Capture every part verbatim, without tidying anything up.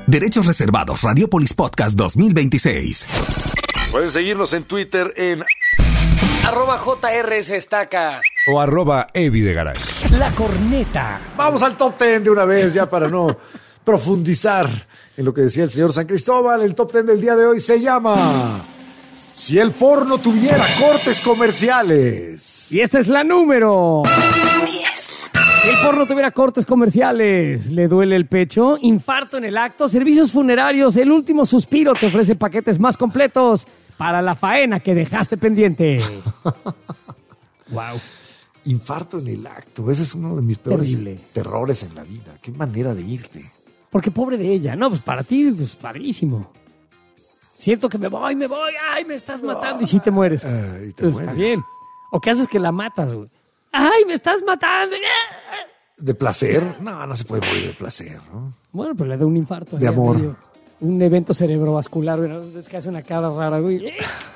Derechos reservados. Radiopolis Podcast dos mil veintiséis. Pueden seguirnos en Twitter en arroba J R S Estaca o arroba Evi de Garay. La Corneta. Vamos al top ten de una vez, ya para no profundizar en lo que decía el señor San Cristóbal. El top ten del día de hoy se llama Si el porno tuviera cortes comerciales. Y esta es la número diez. Si el porno tuviera cortes comerciales, ¿le duele el pecho? ¿Infarto en el acto? ¿Servicios funerarios? El último suspiro te ofrece paquetes más completos para la faena que dejaste pendiente. Wow. Infarto en el acto. Ese es uno de mis peores Terrible. terrores en la vida. Qué manera de irte. Porque pobre de ella. No, pues para ti, pues padrísimo. Siento que me voy, me voy. Ay, me estás matando. Y sí te mueres. Ay, te pues mueres. Está bien. ¿O qué haces que la matas, güey? Ay, me estás matando. ¿De placer? No, no se puede morir de placer, ¿no? Bueno, pero le da un infarto. De ahí, amor. medio. Un evento cerebrovascular, güey. Es que hace una cara rara, güey.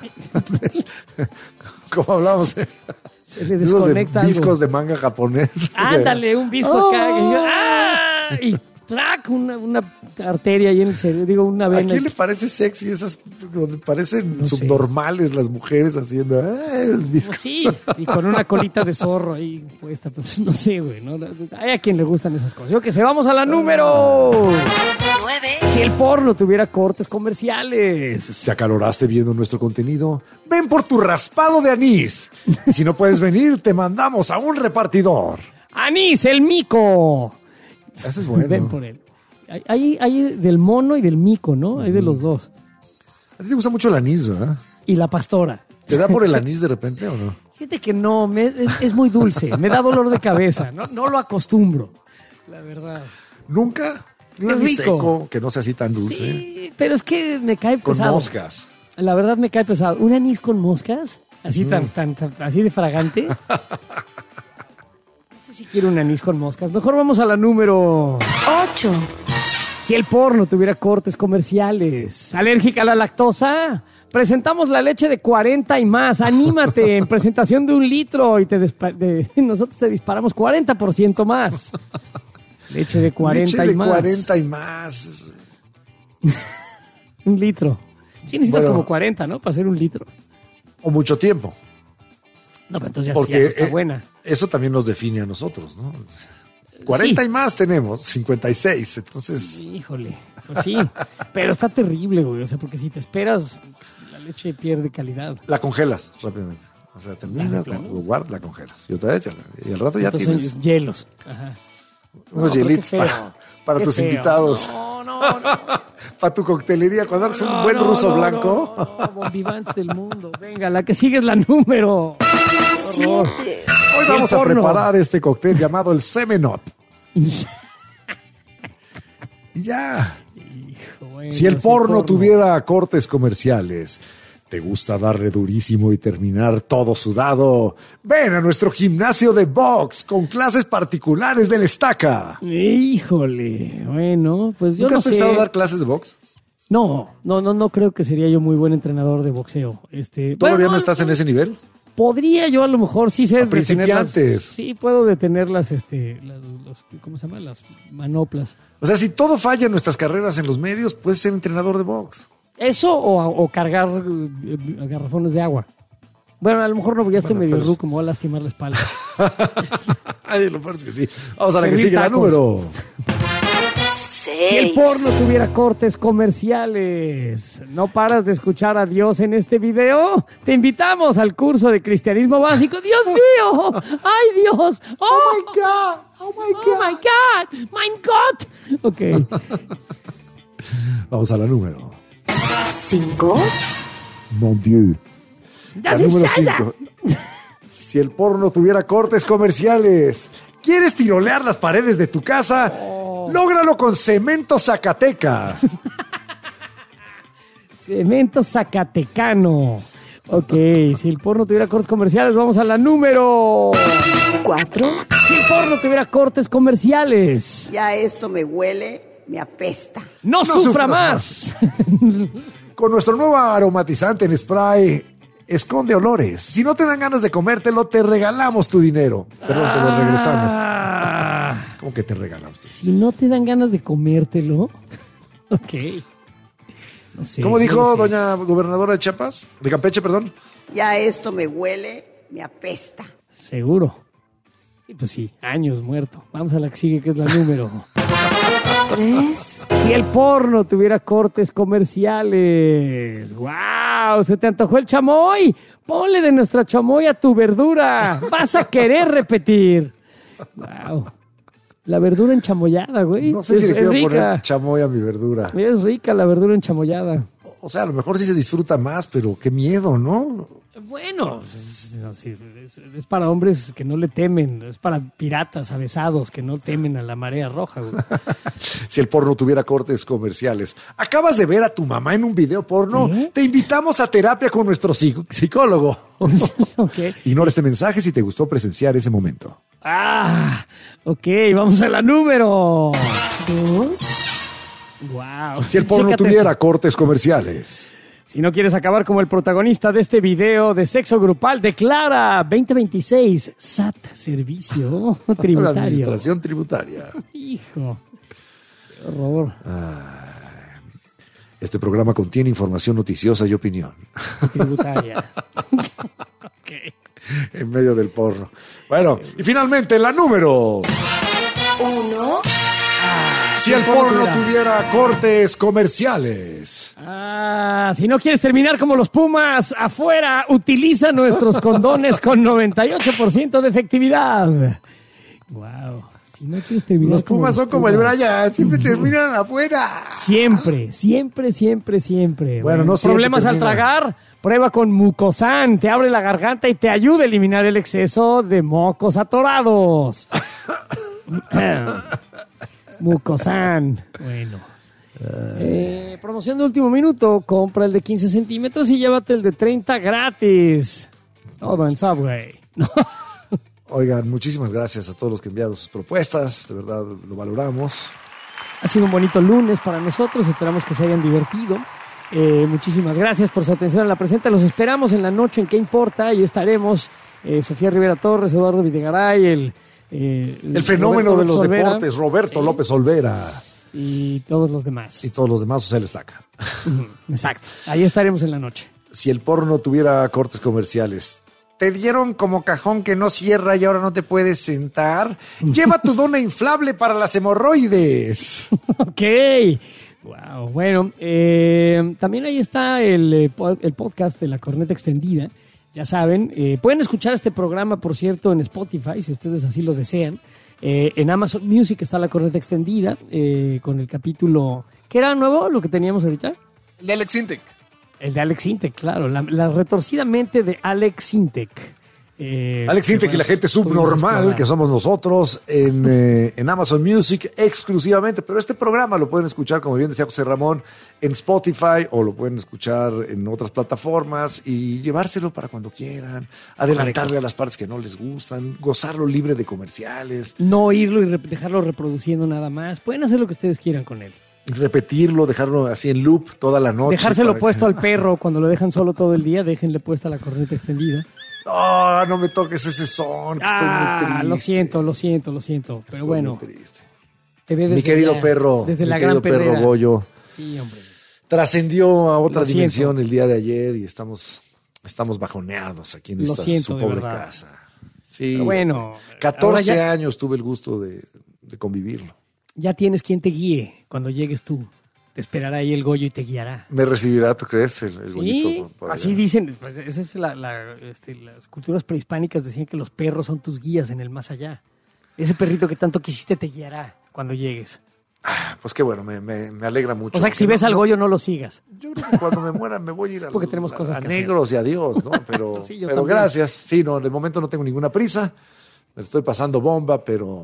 ¿Cómo hablamos? Se le desconecta de viscos algo. de manga japonés. Ándale, un visco Oh. acá. Y, yo, ¡ah! Y trac, una, una arteria ahí en el cerebro. Digo, una ¿A vena. quién le parece sexy esas donde parecen No sé. subnormales las mujeres haciendo ah, es visco? Pues sí, y con una colita de zorro ahí puesta, pues no sé, güey, ¿no? Hay a quien le gustan esas cosas. Yo que sé, vamos a la número nueve. Si el porno tuviera cortes comerciales. ¿Te acaloraste viendo nuestro contenido? Ven por tu raspado de anís. Y si no puedes venir, te mandamos a un repartidor. ¡Anís, el mico! Ese es bueno. Ven por él. Hay, hay, hay del mono y del mico, ¿no? Hay de los dos. A ti te gusta mucho el anís, ¿verdad? Y la pastora. ¿Te da por el anís de repente o no? Fíjate que no, me- es, es muy dulce. Me da dolor de cabeza. No, no lo acostumbro, la verdad. ¿Nunca? Ni un Es anís rico. seco, que no sea así tan dulce. Sí, pero es que me cae Con pesado. moscas. La verdad me cae pesado. ¿Un anís con moscas? Así tan, tan, tan- así de fragante. No sé si quiero un anís con moscas. Mejor vamos a la número ocho. Si el porno tuviera cortes comerciales. ¿Alérgica a la lactosa? Presentamos la leche de cuarenta y más. Anímate en presentación de un litro y te despa- de- nosotros te disparamos cuarenta por ciento más. Leche de cuarenta Leche y de más. cuarenta y más. Un litro. Sí necesitas Bueno. como cuarenta, ¿no? Para hacer un litro. O mucho tiempo. No, pero entonces ya, Porque sí, ya no está eh, buena. eso también nos define a nosotros, ¿no? cuarenta Sí. y más tenemos, cincuenta y seis. Entonces, Híjole, pues sí. Pero está terrible, güey. O sea, porque si te esperas, la leche pierde calidad. la congelas rápidamente. O sea, terminas, claro. lo guardas, la congelas. Y otra vez, ya la- y al rato ya Entonces, tienes hielos. Ajá. unos No, pero hielitos qué feo. para, para Qué tus feo. invitados. No, no, no. Para tu coctelería. Cuando hagas un No, buen no, ruso no, blanco. No, no, bombivans del mundo. Venga, la que sigue es la número Hoy siete. Si el vamos a porno- preparar este cóctel llamado el Semen Up. Y ya. Bueno, Si el porno tuviera cortes comerciales, ¿te gusta darle durísimo y terminar todo sudado? Ven a nuestro gimnasio de box con clases particulares del Estaca. Híjole, bueno, pues yo ¿Nunca no has sé. pensado dar clases de box? No, no, no, no creo que sería yo muy buen entrenador de boxeo. Este, ¿Todavía bueno, no estás en ese nivel? Podría yo a lo mejor sí sé A detener las- principiantes. sí puedo detener las, este, las, los- ¿cómo se llama? Las manoplas. O sea, si todo falla en nuestras carreras en los medios, puedes ser entrenador de box. Eso o, o cargar eh, garrafones de agua. Bueno, a lo mejor no, porque ya estoy Bueno, medio pero- ruco, me voy a lastimar la espalda. Ay, lo peor es que sí. Vamos a la que Servir sigue, la tacos. número. Si el porno tuviera cortes comerciales, ¿no paras de escuchar a Dios en este video? Te invitamos al curso de cristianismo básico. ¡Dios mío! ¡Ay, Dios! ¡Oh, my God! ¡Oh, my God! ¡Oh, my God! ¡My God! Ok. Vamos a la número. Cinco. Mon Dieu. La Das número ist scheiße. cinco. Si el porno tuviera cortes comerciales, ¿quieres tirolear las paredes de tu casa? Lógralo con Cemento Zacatecas. Cemento Zacatecano. Ok, si el porno tuviera cortes comerciales, vamos a la número Cuatro. Si el porno tuviera cortes comerciales, Ya esto me huele, me apesta. no, No sufra sufras más. Con nuestro nuevo aromatizante en spray, esconde olores. Si no te dan ganas de comértelo, te regalamos tu dinero. Perdón, te lo regresamos. Ah, ¿Cómo que te regalamos? si no te dan ganas de comértelo, Ok. No sé. ¿Cómo dijo no sé. doña gobernadora de Chiapas? De Campeche, perdón. Ya esto me huele, me apesta. Seguro. Sí, pues sí, años muerto. Vamos a la que sigue, que es la número. tres, Si el porno tuviera cortes comerciales. ¡Wow! ¿Se te antojó el chamoy? Ponle de nuestra chamoy a tu verdura. Vas a querer repetir. ¡Wow! La verdura enchamoyada, güey. No sé si es, le quiero es poner rica. chamoy a mi verdura. Es rica la verdura enchamoyada. O sea, a lo mejor sí se disfruta más, pero qué miedo, ¿no? Bueno, es, no, sí, es, es para hombres que no le temen. Es para piratas avesados que no temen a la marea roja, güey. Si el porno tuviera cortes comerciales. ¿Acabas de ver a tu mamá en un video porno? ¿Sí? Te invitamos a terapia con nuestro psico- psicólogo. Ok. Ignora este mensaje si te gustó presenciar ese momento. Ah, ok, vamos a la número. dos, Wow. Si el porno Chécate tuviera esto. cortes comerciales. Si no quieres acabar como el protagonista de este video de sexo grupal, declara veinte veintiséis S A T, Servicio La Tributario. administración tributaria. Hijo, qué horror. Este programa contiene información noticiosa y opinión. Tributaria. Ok. En medio del porno. Bueno, y finalmente la número. uno, Si el porno tuviera cortes comerciales. Ah, si no quieres terminar como los Pumas afuera, utiliza nuestros condones con noventa y ocho por ciento de efectividad. Wow. Si no quieres terminar Los Pumas son como el Pumas. Brian, siempre terminan afuera. Siempre, siempre, siempre, siempre. Bueno, no siempre Problemas al termina. tragar, prueba con Mucosan. Te abre la garganta y te ayuda a eliminar el exceso de mocos atorados. Mucosan. Bueno. Eh, promoción de último minuto. Compra el de quince centímetros y llévate el de treinta gratis. Todo en Subway. Oigan, muchísimas gracias a todos los que enviaron sus propuestas. De verdad, lo valoramos. Ha sido un bonito lunes para nosotros. Esperamos que se hayan divertido. Eh, muchísimas gracias por su atención a la presente. Los esperamos en la noche en ¿Qué importa? Ahí estaremos eh, Sofía Rivera Torres, Eduardo Videgaray, el, eh, El fenómeno Roberto de los López Olvera, deportes, Roberto Sí. López Olvera. y todos los demás. Y todos los demás, o sea, él está acá. Exacto. Ahí estaremos en la noche. Si el porno tuviera cortes comerciales. ¿Te dieron como cajón que no cierra y ahora no te puedes sentar? Lleva tu dona inflable para las hemorroides. Ok. Wow. Bueno, eh, también ahí está el, eh, pod- el podcast de La Corneta Extendida. Ya saben, eh, pueden escuchar este programa, por cierto, en Spotify, si ustedes así lo desean. Eh, en Amazon Music está La Corneta Extendida, eh, con el capítulo... ¿Qué era nuevo lo que teníamos ahorita? El de Alex Intec. El de Alex Intec, claro. La, la retorcida mente de Alex Intec. Eh, Alex que, Intec y bueno, la gente pudimos subnormal, explorar. que somos nosotros, en, eh, en Amazon Music exclusivamente. Pero este programa lo pueden escuchar, como bien decía José Ramón, en Spotify o lo pueden escuchar en otras plataformas y llevárselo para cuando quieran, adelantarle Correcto. a las partes que no les gustan, gozarlo libre de comerciales, No oírlo y rep- dejarlo reproduciendo nada más. Pueden hacer lo que ustedes quieran con él. repetirlo, dejarlo así en loop toda la noche. Dejárselo para puesto que- al perro cuando lo dejan solo todo el día, déjenle puesta la corneta extendida. No, no me toques ese son, que estoy muy Ah, triste. lo siento, lo siento, lo siento. Pero Estoy bueno, muy triste. te ve desde Mi querido allá, perro, desde mi la querido gran perro perrera. Goyo, Sí, hombre. trascendió a otra Lo dimensión siento. el día de ayer y estamos, estamos bajoneados aquí en Lo esta siento, su de pobre verdad. casa. Sí, Pero bueno, catorce ahora ya- años tuve el gusto de, de convivirlo. Ya tienes quien te guíe cuando llegues tú. Te esperará ahí el Goyo y te guiará. ¿Me recibirá, tú crees, el, el Sí, Goyito por- por así allá? dicen. Pues, esa es la, la, este, las culturas prehispánicas decían que los perros son tus guías en el más allá. Ese perrito que tanto quisiste te guiará cuando llegues. Ah, pues qué bueno, me, me, me alegra mucho. O sea que si Aunque ves no- al Goyo no lo sigas. Yo creo que cuando me muera me voy a ir a, Porque tenemos cosas a que hacer. negros y adiós, ¿no? Pero, Sí, yo pero también. gracias. Sí, no, de momento no tengo ninguna prisa. Me estoy pasando bomba, pero.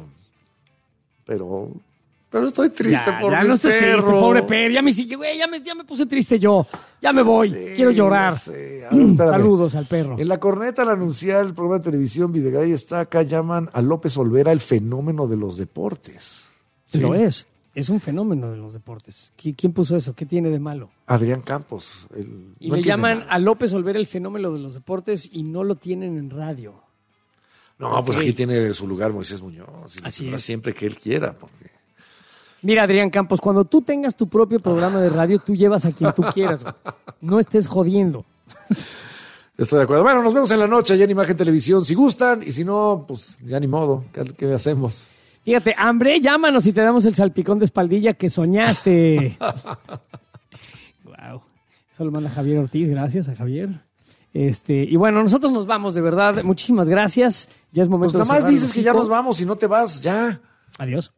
Pero. Pero estoy triste Ya, por ya mi no estés perro. triste, pobre perro. Ya me, sí, güey, ya me, ya me puse triste yo. Ya me voy. Sí, Quiero llorar. ya sé. A ver, espérame. Saludos al perro. En la corneta al anunciar el programa de televisión Videgaray está acá, llaman a López Olvera el fenómeno de los deportes. ¿Sí? Lo es. Es un fenómeno de los deportes. ¿Qui- ¿Quién puso eso? ¿Qué tiene de malo? Adrián Campos. el- Y no le entiende llaman nada. a López Olvera el fenómeno de los deportes y no lo tienen en radio. No, pues Ok. aquí tiene su lugar Moisés Muñoz. Y Así para es. siempre que él quiera. Porque... Mira, Adrián Campos, cuando tú tengas tu propio programa de radio, tú llevas a quien tú quieras, güey. No estés jodiendo. Estoy de acuerdo. Bueno, nos vemos en la noche ya en Imagen Televisión, si gustan, y si no, pues ya ni modo. ¿Qué, qué hacemos? Fíjate, hambre, llámanos y te damos el salpicón de espaldilla que soñaste. Wow. Eso lo manda Javier Ortiz, gracias a Javier. Este, y bueno, nosotros nos vamos, de verdad. Muchísimas gracias. Ya es momento Pues de nada más cerrar el dices que ya hocico. nos vamos y no te vas, ya. Adiós.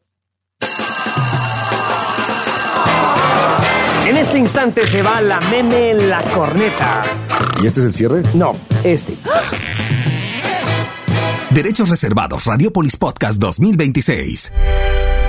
En este instante se va la meme en la corneta. ¿Y este es el cierre? No, este. Derechos reservados. Radiopolis Podcast dos mil veintiséis.